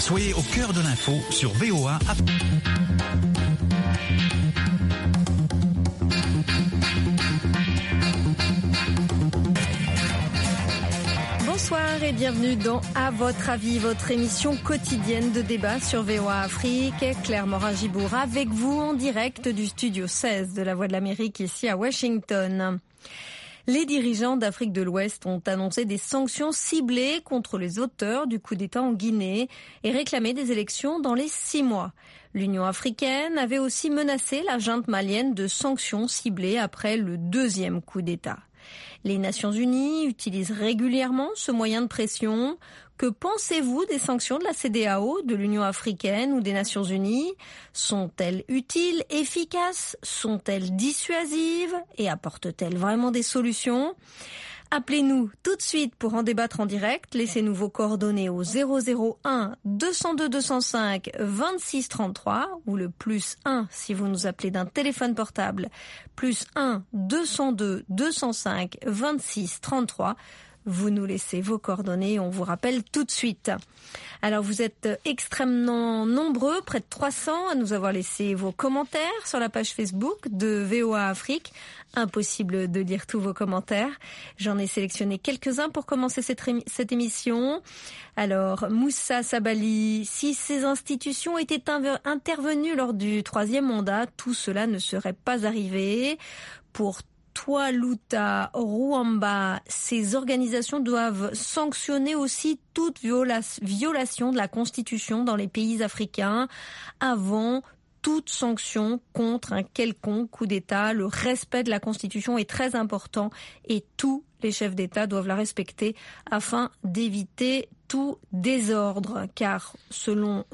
Soyez au cœur de l'info sur VOA. Bonsoir et bienvenue dans À votre avis, votre émission quotidienne de débat sur VOA Afrique. Claire Morin-Gibour avec vous en direct du studio 16 de la Voix de l'Amérique ici à Washington. Les dirigeants d'Afrique de l'Ouest ont annoncé des sanctions ciblées contre les auteurs du coup d'État en Guinée et réclamé des élections dans les 6 mois. L'Union africaine avait aussi menacé la junte malienne de sanctions ciblées après le 2e coup d'État. Les Nations Unies utilisent régulièrement ce moyen de pression. Que pensez-vous des sanctions de la CEDEAO, de l'Union africaine ou des Nations Unies ? Sont-elles utiles, efficaces ? Sont-elles dissuasives ? Et apportent-elles vraiment des solutions ? Appelez-nous tout de suite pour en débattre en direct. Laissez-nous vos coordonnées au 001 202 205 26 33 ou le +1 si vous nous appelez d'un téléphone portable. +1 202 205 26 33. Vous nous laissez vos coordonnées et on vous rappelle tout de suite. Alors vous êtes extrêmement nombreux, près de 300, à nous avoir laissé vos commentaires sur la page Facebook de VOA Afrique. Impossible de lire tous vos commentaires. J'en ai sélectionné quelques-uns pour commencer cette émission. Alors, Moussa Sabali, si ces institutions étaient intervenues lors du 3e mandat, tout cela ne serait pas arrivé. Pour Toaluta, Rwamba, ces organisations doivent sanctionner aussi toute violation de la Constitution dans les pays africains avant toute sanction contre un quelconque coup d'État. Le respect de la Constitution est très important et tous les chefs d'État doivent la respecter afin d'éviter tout désordre, car selon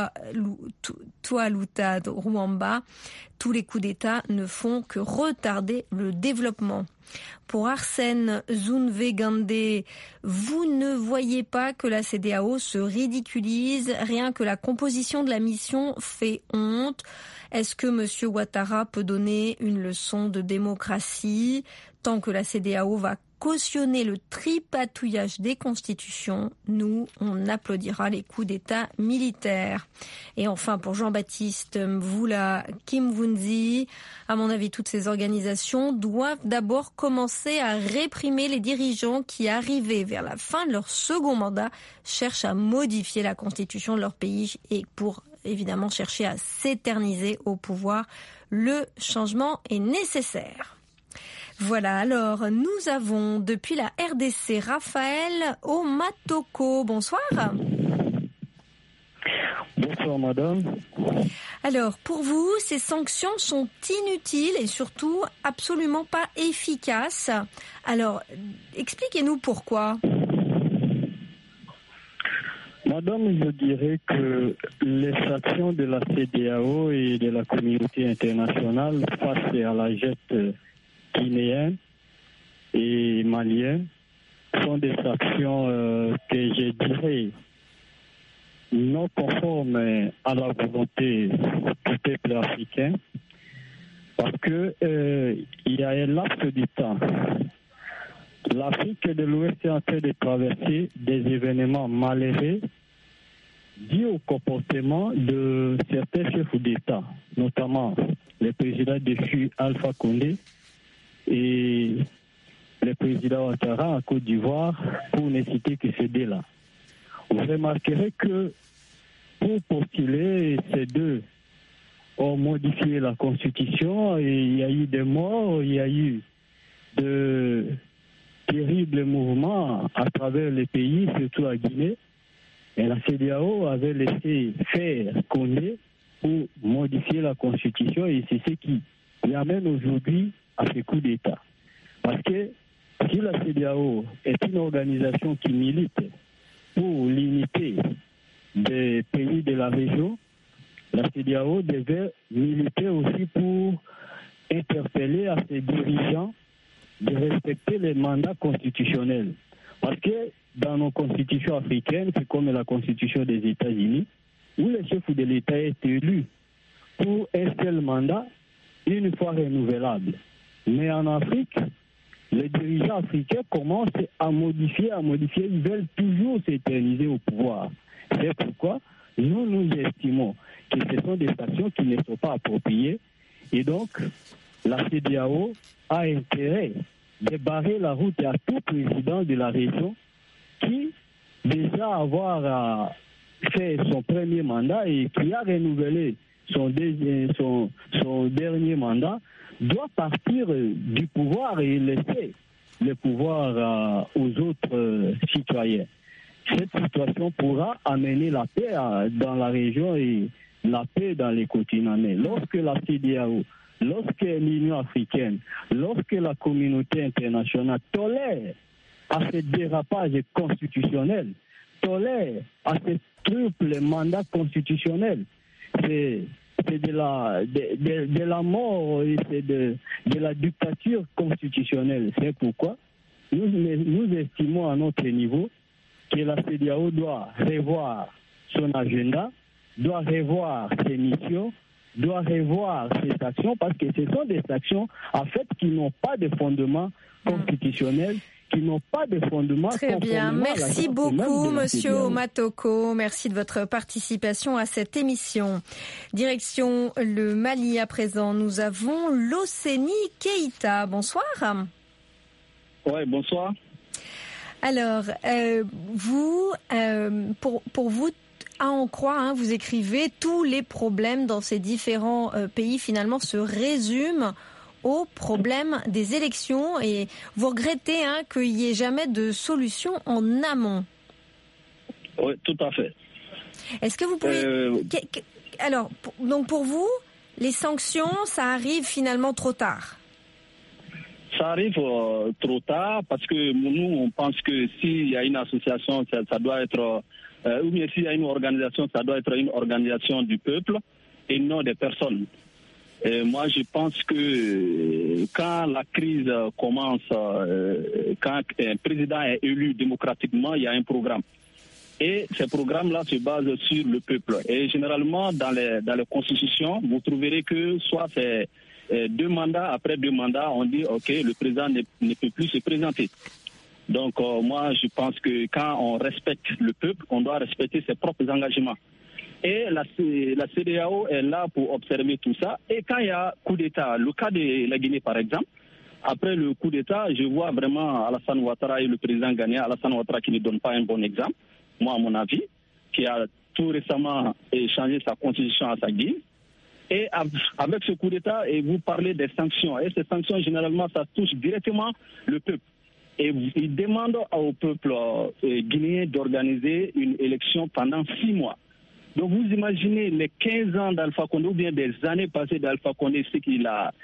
Toaluta Rwamba, tous les coups d'État ne font que retarder le développement. Pour Arsène Zounvegande, vous ne voyez pas que la CEDEAO se ridiculise, rien que la composition de la mission fait honte. Est-ce que M. Ouattara peut donner une leçon de démocratie tant que la CEDEAO va cautionner le tripatouillage des constitutions, nous, on applaudira les coups d'État militaires. Et enfin, pour Jean-Baptiste Mvula Kimvunzi, à mon avis, toutes ces organisations doivent d'abord commencer à réprimer les dirigeants qui, arrivés vers la fin de leur second mandat, cherchent à modifier la constitution de leur pays et pour évidemment chercher à s'éterniser au pouvoir. Le changement est nécessaire. Voilà, alors nous avons depuis la RDC Raphaël Omatoko. Bonsoir. Bonsoir madame. Alors pour vous, ces sanctions sont inutiles et surtout absolument pas efficaces. Alors expliquez-nous pourquoi. Madame, je dirais que les sanctions de la CEDEAO et de la communauté internationale face à la junte guinéens et maliens sont des actions que je dirais non conformes à la volonté du peuple africain parce que il y a un laps de temps. L'Afrique de l'Ouest est en train de traverser des événements malheureux dus au comportement de certains chefs d'État, notamment le président déchu Alpha Condé et le président Ouattara en Côte d'Ivoire, pour ne citer que ces deux-là. Vous remarquerez que pour postuler, ces deux ont modifié la Constitution et il y a eu des morts, il y a eu de terribles mouvements à travers les pays, surtout à Guinée. Et la CEDEAO avait laissé faire Condé pour modifier la Constitution et c'est ce qui amène aujourd'hui à ce coup d'État. Parce que si la CEDEAO est une organisation qui milite pour l'unité des pays de la région, la CEDEAO devait militer aussi pour interpeller à ses dirigeants de respecter les mandats constitutionnels. Parce que dans nos constitutions africaines, c'est comme la constitution des États-Unis, où le chef de l'État est élu pour un seul mandat, une fois renouvelable. Mais en Afrique, les dirigeants africains commencent à modifier, ils veulent toujours s'éterniser au pouvoir. C'est pourquoi nous estimons que ce sont des sanctions qui ne sont pas appropriées. Et donc, la CEDEAO a intérêt de barrer la route à tout président de la région qui, déjà avoir fait son premier mandat et qui a renouvelé son dernier mandat, doit partir du pouvoir et laisser le pouvoir aux autres citoyens. Cette situation pourra amener la paix dans la région et la paix dans les continents. Mais lorsque la CEDEAO, lorsque l'Union africaine, lorsque la communauté internationale tolère à ce dérapage constitutionnel, tolère à ce triple mandat constitutionnel, c'est de la mort et c'est de la dictature constitutionnelle. C'est pourquoi nous estimons à notre niveau que la CEDEAO doit revoir son agenda, doit revoir ses missions, doit revoir ses actions, parce que ce sont des actions en fait qui n'ont pas de fondement constitutionnel, qui n'ont pas de fondement. Très bien, merci beaucoup Monsieur Matoko, merci de votre participation à cette émission. Direction le Mali à présent, nous avons Loseni Keïta, bonsoir. Oui, bonsoir. Alors, pour vous, à en croire, vous écrivez, tous les problèmes dans ces différents pays finalement se résument au problème des élections et vous regrettez qu'il n'y ait jamais de solution en amont. Oui, tout à fait. Est-ce que vous pouvez... Alors, donc pour vous, les sanctions, ça arrive finalement trop tard? Ça arrive trop tard parce que nous, on pense que s'il y a une association, ça doit être... ou bien s'il y a une organisation, ça doit être une organisation du peuple et non des personnes. Et moi, je pense que quand la crise commence, quand un président est élu démocratiquement, il y a un programme. Et ces programmes-là se basent sur le peuple. Et généralement, dans les constitutions, vous trouverez que soit c'est 2 mandats, après 2 mandats, on dit, OK, le président ne peut plus se présenter. Donc, moi, je pense que quand on respecte le peuple, on doit respecter ses propres engagements. Et la CEDEAO est là pour observer tout ça. Et quand il y a coup d'État, le cas de la Guinée par exemple, après le coup d'État, je vois vraiment Alassane Ouattara et le président ghanéen, Alassane Ouattara qui ne donne pas un bon exemple, moi à mon avis, qui a tout récemment changé sa constitution à sa guise. Et avec ce coup d'État, et vous parlez des sanctions. Et ces sanctions, généralement, ça touche directement le peuple. Et il demande au peuple guinéen d'organiser une élection pendant 6 mois. Donc vous imaginez les 15 ans d'Alpha Condé, ou bien des années passées d'Alpha Condé, ce qu'il a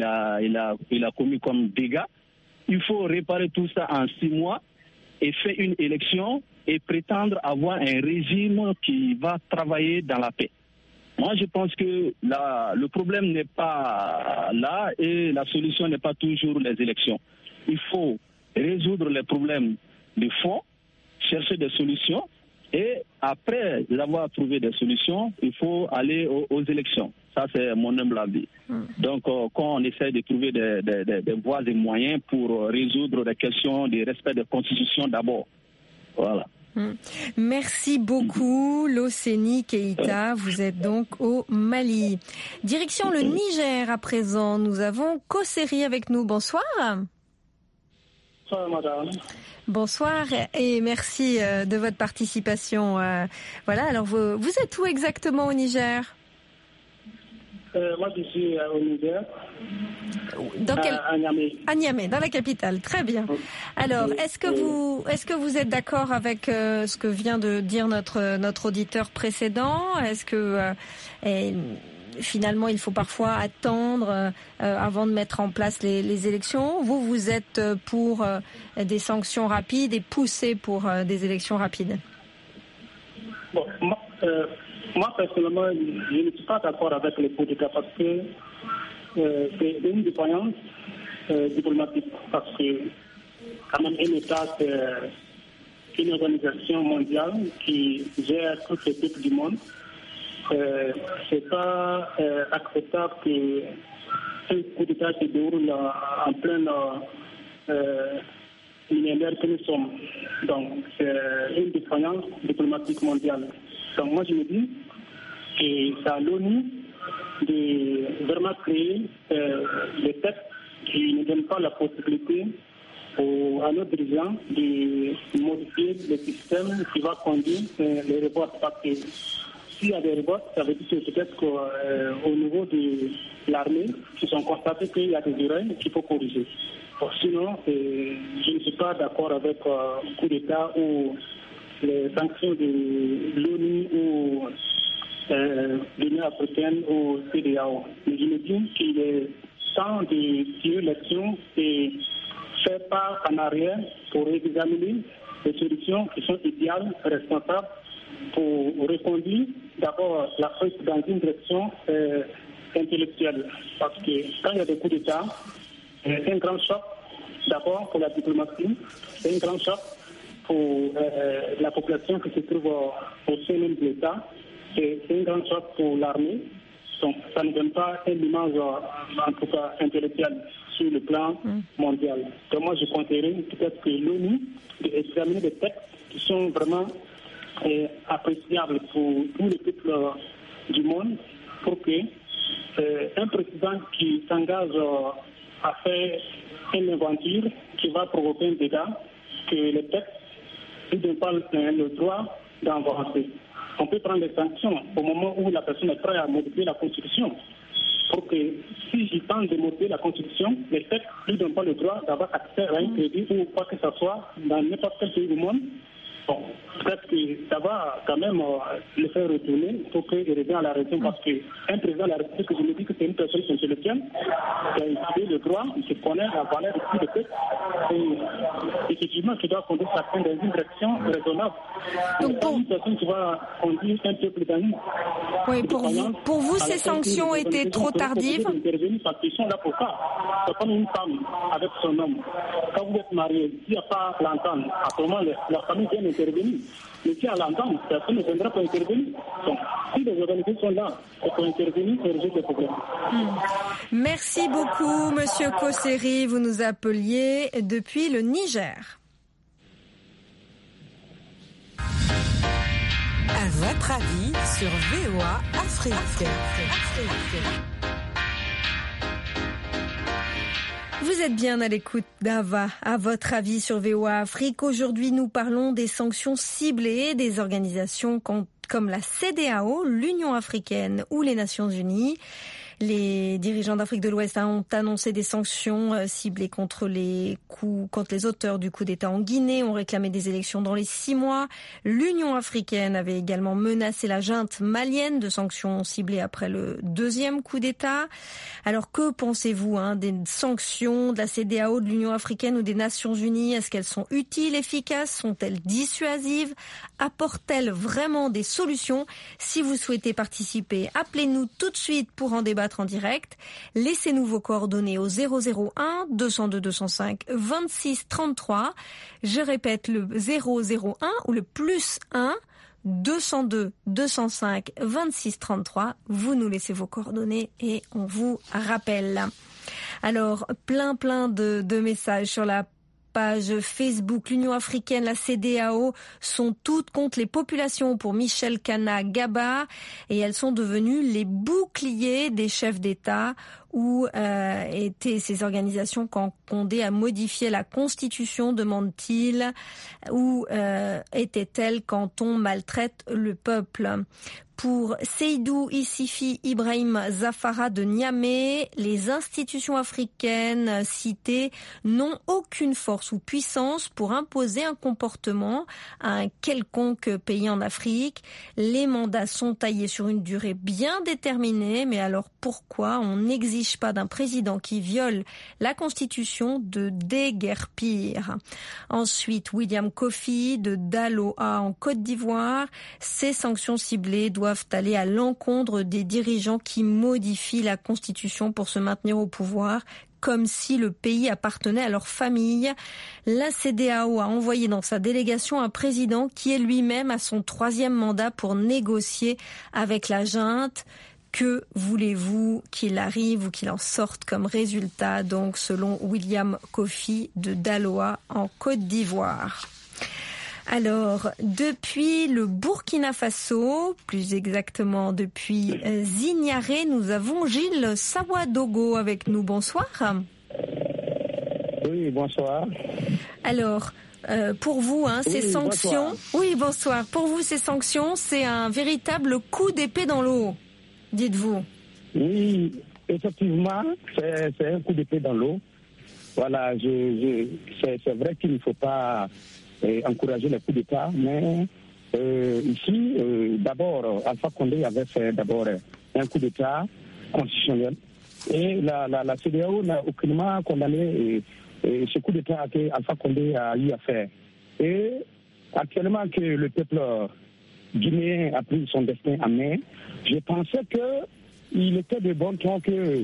commis comme dégâts. Il faut réparer tout ça en 6 mois et faire une élection et prétendre avoir un régime qui va travailler dans la paix. Moi, je pense que le problème n'est pas là et la solution n'est pas toujours les élections. Il faut résoudre les problèmes de fond, chercher des solutions. Et après avoir trouvé des solutions, il faut aller aux élections. Ça, c'est mon humble avis. Donc, quand on essaie de trouver des voies et moyens pour résoudre des questions de respect de la Constitution d'abord. Voilà. Merci beaucoup, Loseni Keïta. Vous êtes donc au Mali. Direction le Niger à présent. Nous avons Kosseri avec nous. Bonsoir. Bonsoir, madame. Bonsoir et merci de votre participation. Voilà, alors vous êtes où exactement au Niger? Moi, je suis au Niger. À Niamey. À Niamey, dans la capitale. Très bien. Alors, est-ce que vous êtes d'accord avec ce que vient de dire notre auditeur précédent? Est-ce que finalement, il faut parfois attendre avant de mettre en place les élections? Vous êtes pour des sanctions rapides et poussé pour des élections rapides? Bon, moi, personnellement, je ne suis pas d'accord avec les coups d'État parce que c'est une défaillance diplomatique. Parce que, quand même, un État, c'est une organisation mondiale qui gère tous les peuples du monde. C'est pas acceptable qu'un coup d'État se déroule en plein millénaire que nous sommes. Donc, c'est une défaillance diplomatique mondiale. Donc moi je me dis que c'est à l'ONU de vraiment créer des textes qui ne donnent pas la possibilité à nos dirigeants de modifier le système qui va conduire les reports. Parce que s'il y a des reports, ça veut dire que peut-être qu'au niveau de l'armée, ils ont constaté qu'il y a des erreurs qu'il faut corriger. Sinon, je ne suis pas d'accord avec le coup d'État ou les sanctions de l'ONU ou l'Union africaine ou CEDEAO. Mais je me dis qu'il est temps de tirer l'action et faire pas en arrière pour examiner les solutions qui sont idéales, responsables, pour reconduire d'abord l'Afrique dans une direction intellectuelle. Parce que quand il y a des coups d'État, c'est un grand choc d'abord pour la diplomatie, c'est un grand choc pour la population qui se trouve au sein même de l'État, c'est un grand choc pour l'armée. Donc ça ne donne pas une image en tout cas intellectuelle sur le plan mondial. Donc moi je compterais peut-être que l'ONU d'examiner des textes qui sont vraiment appréciables pour tous les peuples du monde pour que un président qui s'engage à faire une aventure qui va provoquer un dégât, que les textes ne donnent pas le droit d'avancer. On peut prendre des sanctions au moment où la personne est prête à modifier la Constitution. Pour que si j'y tente de modifier la Constitution, les textes ne donnent pas le droit d'avoir accès à un crédit ou quoi que ce soit dans n'importe quel pays du monde. Bon, peut-être que ça va quand même le faire retourner pour qu'il revienne à la raison parce qu'un président de la République, je me dis que c'est une personne intellectuelle qui a étudié le droit, qui connaît la valeur du coup de tête et effectivement qui doit conduire chacun dans une direction raisonnable. Donc pour une personne qui va conduire un peuple dans une... Oui, pour vous ces sanctions étaient trop tardives? Parce qu'ils sont là pour ça. C'est comme une femme avec son homme. Quand vous êtes marié, s'il n'y a pas l'entente, à ce moment la famille vient intervenir. Mais si à l'entente, personne ne viendra pour intervenir. Donc, si les organisations sont là, c'est pour intervenir et résoudre les problèmes. Merci beaucoup, Monsieur Kosseri. Vous nous appeliez depuis le Niger. À votre avis sur VOA Afrique. Vous êtes bien à l'écoute d'Ava, à votre avis sur VOA Afrique. Aujourd'hui, nous parlons des sanctions ciblées des organisations comme la CEDEAO, l'Union africaine ou les Nations unies. Les dirigeants d'Afrique de l'Ouest ont annoncé des sanctions ciblées contre les auteurs du coup d'État en Guinée, ont réclamé des élections dans les 6 mois. L'Union africaine avait également menacé la junte malienne de sanctions ciblées après le 2e coup d'État. Alors que pensez-vous des sanctions de la CEDEAO, de l'Union africaine ou des Nations unies? Est-ce qu'elles sont utiles, efficaces? Sont-elles dissuasives? Apportent-elles vraiment des solutions? Si vous souhaitez participer, appelez-nous tout de suite pour en débattre en direct. Laissez-nous vos coordonnées au 001 202 205 26 33. Je répète le 001 ou le +1 202 205 26 33. Vous nous laissez vos coordonnées et on vous rappelle. Alors, plein de messages sur la page Facebook. L'Union africaine, la CEDEAO sont toutes contre les populations pour Michel Khanagaba et elles sont devenues les boucliers des chefs d'État. Où étaient ces organisations quand Condé a modifié la Constitution, demande-t-il, ou étaient-elles quand on maltraite le peuple? Pour Seydou Issifi Ibrahim Zafara de Niamey, les institutions africaines citées n'ont aucune force ou puissance pour imposer un comportement à un quelconque pays en Afrique. Les mandats sont taillés sur une durée bien déterminée, mais alors pourquoi on n'exige pas d'un président qui viole la Constitution de déguerpir? Ensuite, William Kofi de Daloa en Côte d'Ivoire. Ces sanctions ciblées doivent aller à l'encontre des dirigeants qui modifient la Constitution pour se maintenir au pouvoir, comme si le pays appartenait à leur famille. La CEDEAO a envoyé dans sa délégation un président qui est lui-même à son 3e mandat pour négocier avec la junte. Que voulez-vous qu'il arrive ou qu'il en sorte comme résultat, donc selon William Kofi de Daloa en Côte d'Ivoire? Alors, depuis le Burkina Faso, plus exactement depuis Zignaré, nous avons Gilles Sawadogo avec nous. Bonsoir. Oui, bonsoir. Alors, pour vous, ces sanctions... Bonsoir. Oui, bonsoir. Pour vous, ces sanctions, c'est un véritable coup d'épée dans l'eau, dites-vous. Oui, effectivement, c'est un coup d'épée dans l'eau. Voilà, c'est vrai qu'il ne faut pas encourager les coups d'État, mais ici, d'abord, Alpha Condé avait fait d'abord un coup d'État constitutionnel et la CEDEAO n'a aucunement condamné ce coup d'État que Alpha Condé a eu à faire. Et actuellement que le peuple guinéen a pris son destin en main, je pensais qu'il était de bon ton que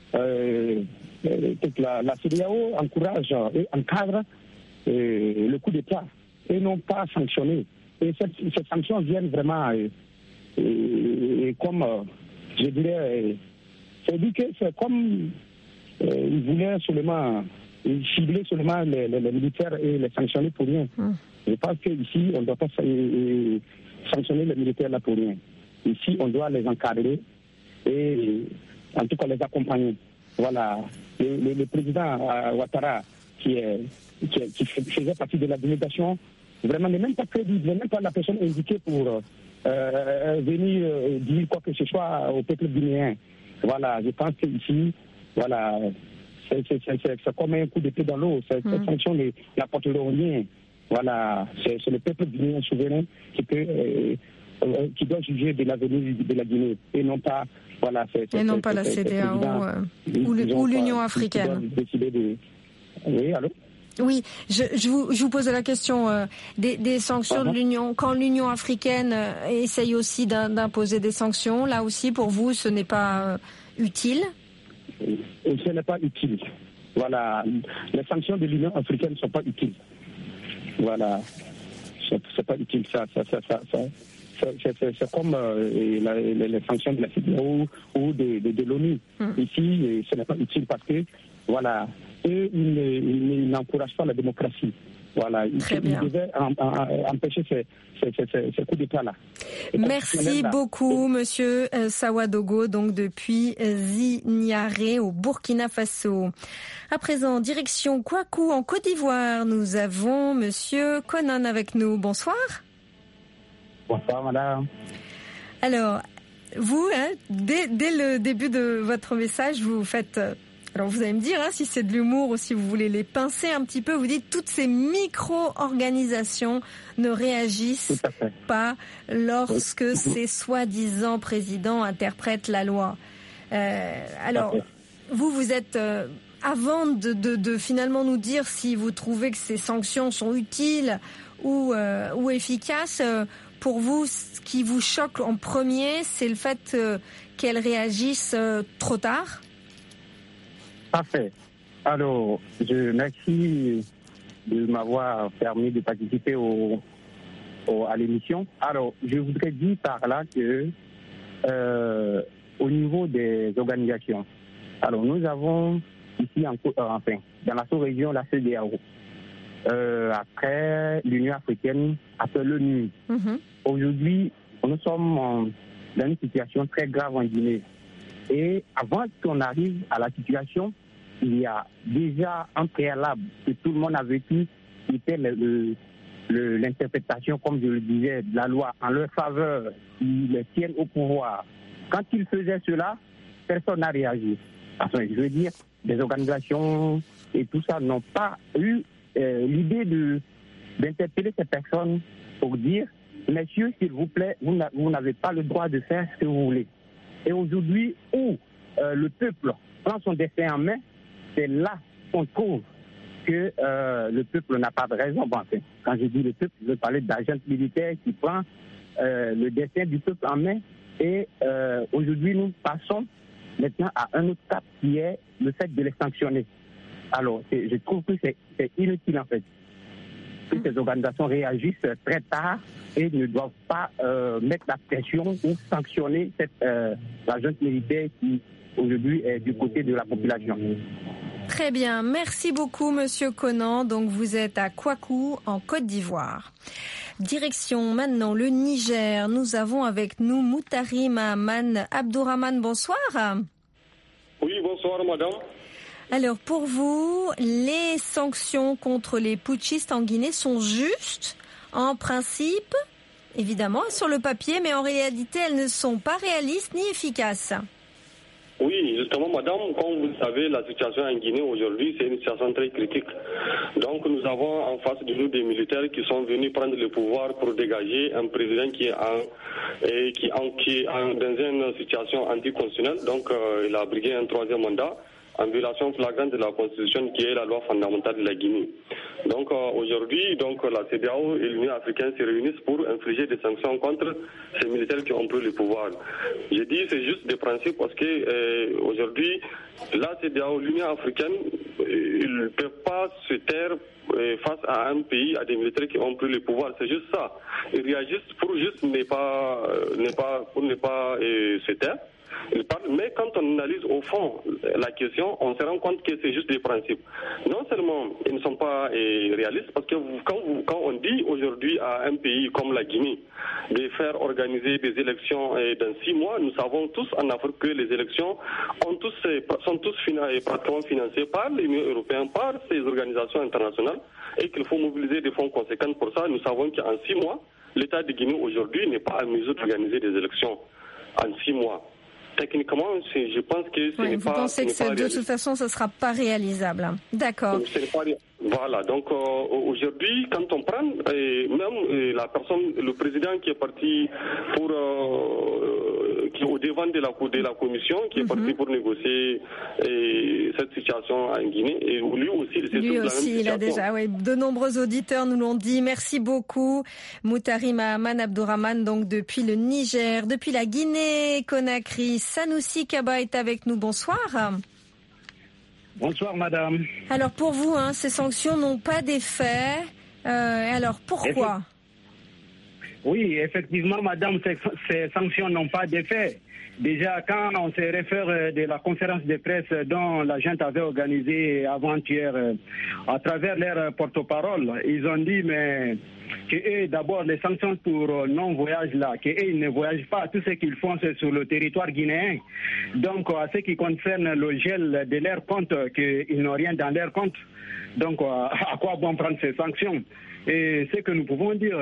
la CEDEAO encourage et encadre le coup d'État et non pas sanctionner. Et ces sanctions viennent vraiment comme, je dirais, c'est comme ils voulaient seulement cibler seulement les militaires et les sanctionner pour rien. Je pense qu'ici, on ne doit pas sanctionner les militaires là pour rien. Ici, on doit les encadrer et en tout cas les accompagner. Voilà, le président Ouattara, qui faisait partie de la délégation, vraiment n'est même pas crédible, n'est même pas la personne indiquée pour venir dire quoi que ce soit au peuple guinéen. Voilà, je pense qu'ici, voilà, c'est comme un coup d'épée dans l'eau. Cette sanction n'apporteront rien. Voilà, c'est le peuple guinéen souverain qui doit juger de l'avenir de la Guinée et non pas, voilà, et non pas la CEDEAO ou l'Union africaine. Oui, allô? Oui, je vous pose la question des sanctions de l'Union. Quand l'Union africaine essaye aussi d'imposer des sanctions, là aussi pour vous ce n'est pas utile? Ce n'est pas utile. Voilà, les sanctions de l'Union africaine ne sont pas utiles. Voilà, c'est pas utile ça. C'est comme les sanctions de la CEDEAO ou de l'ONU. Ici, ce n'est pas utile parce que, voilà, eux, ils n'encouragent pas la démocratie. Voilà, ils devaient empêcher ces coups d'État-là. Merci beaucoup, Monsieur Sawadogo, donc depuis Zignaré au Burkina Faso. À présent, direction Kwaku en Côte d'Ivoire. Nous avons Monsieur Conan avec nous. Bonsoir. Bonsoir, madame. Alors, vous, dès le début de votre message, vous faites... Alors vous allez me dire si c'est de l'humour ou si vous voulez les pincer un petit peu. Vous dites toutes ces micro-organisations ne réagissent pas lorsque ces soi-disant présidents interprètent la loi. Alors vous êtes avant de finalement nous dire si vous trouvez que ces sanctions sont utiles ou efficaces. Pour vous, ce qui vous choque en premier, c'est le fait qu'elles réagissent trop tard. Parfait. Alors, je remercie de m'avoir permis de participer à l'émission. Alors, je voudrais dire par là que au niveau des organisations, alors nous avons ici dans la sous-région la CEDEAO. Après l'Union africaine, après l'ONU. Aujourd'hui, nous sommes dans une situation très grave en Guinée. Et avant qu'on arrive à la situation, il y a déjà un préalable que tout le monde a vécu, qui était l'interprétation, comme je le disais, de la loi en leur faveur, qui les tiennent au pouvoir. Quand ils faisaient cela, personne n'a réagi. Enfin, je veux dire, des organisations et tout ça n'ont pas eu l'idée d'interpeller ces personnes pour dire, messieurs, s'il vous plaît, vous n'avez pas le droit de faire ce que vous voulez. Et aujourd'hui, où le peuple prend son destin en main, c'est là qu'on trouve que le peuple n'a pas de raison. Bon, quand je dis le peuple, je veux parler d'agents militaires qui prend le destin du peuple en main. Et aujourd'hui, nous passons maintenant à un autre cap qui est le fait de les sanctionner. Alors, je trouve que c'est inutile en fait. Que ces organisations réagissent très tard et ne doivent pas mettre la pression ou sanctionner cette agent militaire qui aujourd'hui est du côté de la population. Très bien, merci beaucoup Monsieur Conan. Donc vous êtes à Kwaku en Côte d'Ivoire. Direction maintenant le Niger. Nous avons avec nous Moutari Mahaman Abdourahmane. Bonsoir. Oui, bonsoir madame. Alors pour vous, les sanctions contre les putschistes en Guinée sont justes en principe, évidemment sur le papier, mais en réalité elles ne sont pas réalistes ni efficaces. Oui, justement, madame, comme vous le savez, la situation en Guinée aujourd'hui, c'est une situation très critique. Donc, nous avons en face de nous des militaires qui sont venus prendre le pouvoir pour dégager un président qui est dans une situation anticonstitutionnelle. Donc, il a brigué un troisième mandat en violation flagrante de la Constitution qui est la loi fondamentale de la Guinée. Donc aujourd'hui, la CEDEAO et l'Union africaine se réunissent pour infliger des sanctions contre ces militaires qui ont pris le pouvoir. Je dis c'est juste des principes parce que aujourd'hui, la CEDEAO, l'Union africaine, ils ne peuvent pas se taire face à un pays, à des militaires qui ont pris le pouvoir. C'est juste ça. Ils réagissent pour juste ne pas se taire. Mais quand on analyse au fond la question, on se rend compte que c'est juste des principes. Non seulement ils ne sont pas réalistes, parce que quand on dit aujourd'hui à un pays comme la Guinée de faire organiser des élections dans 6 mois, nous savons tous en Afrique que les élections sont tous pratiquement financées par l'Union européenne, par ces organisations internationales, et qu'il faut mobiliser des fonds conséquents pour ça. Nous savons qu'en 6 mois, l'État de Guinée aujourd'hui n'est pas en mesure d'organiser des élections en 6 mois. Techniquement, je pense que ce n'est pas... Vous pensez que de toute façon, ce ne sera pas réalisable. D'accord. Voilà, donc aujourd'hui, quand on prend, même la personne, le président qui est parti qui est au devant de la commission, qui est parti pour négocier cette situation en Guinée, et lui aussi, il a déjà, de nombreux auditeurs nous l'ont dit. Merci beaucoup, Moutari Mahaman Abdourahmane, donc depuis le Niger, depuis la Guinée-Conakry. Sanoussi Kaba est avec nous. Bonsoir. Bonsoir, madame. Alors, pour vous, ces sanctions n'ont pas d'effet. Alors, pourquoi ? Oui, effectivement, madame, ces sanctions n'ont pas d'effet. Déjà, quand on se réfère de la conférence de presse dont la junte avait organisée avant-hier, à travers leur porte-parole, ils ont dit que d'abord les sanctions pour non-voyage là, qu'ils ne voyagent pas, tout ce qu'ils font c'est sur le territoire guinéen. Donc, à ce qui concerne le gel de leurs comptes, qu'ils n'ont rien dans leurs comptes. Donc, à quoi bon prendre ces sanctions ? Et ce que nous pouvons dire,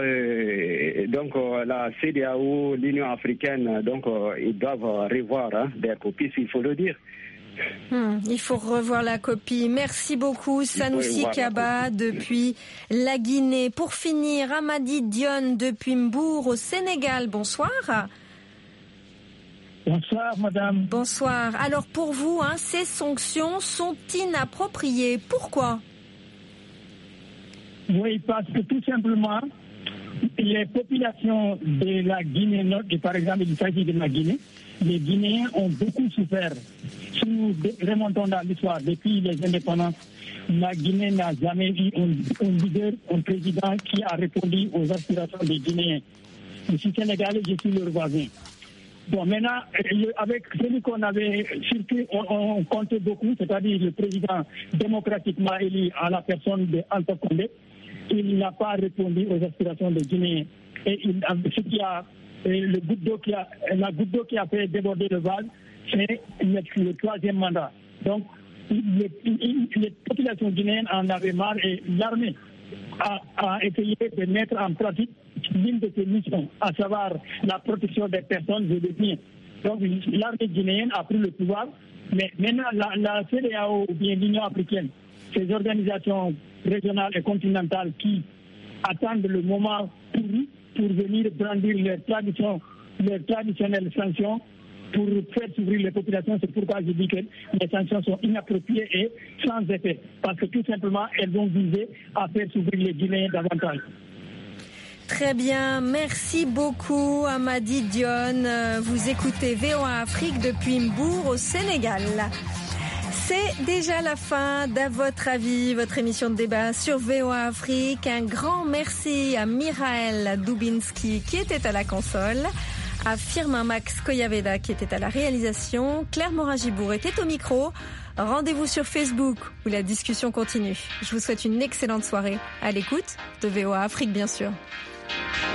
la CEDEAO, l'Union africaine, ils doivent revoir des copies, s'il faut le dire. Il faut revoir la copie. Merci beaucoup, Sanoussi Kaba, depuis la Guinée. Pour finir, Amadi Dione, depuis Mbour, au Sénégal. Bonsoir. Bonsoir, madame. Bonsoir. Alors, pour vous, ces sanctions sont inappropriées. Pourquoi ? Oui, parce que tout simplement, les populations de la Guinée Nord, et par exemple, il s'agit de la Guinée, les Guinéens ont beaucoup souffert. Si nous remontons dans l'histoire, depuis les indépendances, la Guinée n'a jamais eu un leader, un président qui a répondu aux aspirations des Guinéens. Je suis sénégalais, je suis leur voisin. Bon, maintenant, avec celui qu'on avait, surtout, on comptait beaucoup, c'est-à-dire le président démocratiquement élu à la personne de Alpha Condé, il n'a pas répondu aux aspirations des Guinéens. Et la goutte d'eau qui a fait déborder le vase, c'est le troisième mandat. Donc, les populations guinéennes en avaient marre et l'armée a essayé de mettre en pratique l'une de ses missions, à savoir la protection des personnes et des biens. Donc, l'armée guinéenne a pris le pouvoir, mais maintenant, la CEDEAO ou bien l'Union africaine, ces organisations régionales et continentales qui attendent le moment pour venir brandir leurs traditionnelles sanctions pour faire s'ouvrir les populations. C'est pourquoi je dis que les sanctions sont inappropriées et sans effet. Parce que tout simplement, elles vont viser à faire s'ouvrir les Guinéens davantage. Très bien, merci beaucoup Amadi Dione. Vous écoutez VOA Afrique depuis Mbour au Sénégal. C'est déjà la fin d'À votre avis, votre émission de débat sur VOA Afrique. Un grand merci à Miraël Dubinski qui était à la console, à Firmin Max Koyaveda qui était à la réalisation. Claire Morin-Gibour était au micro. Rendez-vous sur Facebook où la discussion continue. Je vous souhaite une excellente soirée à l'écoute de VOA Afrique, bien sûr.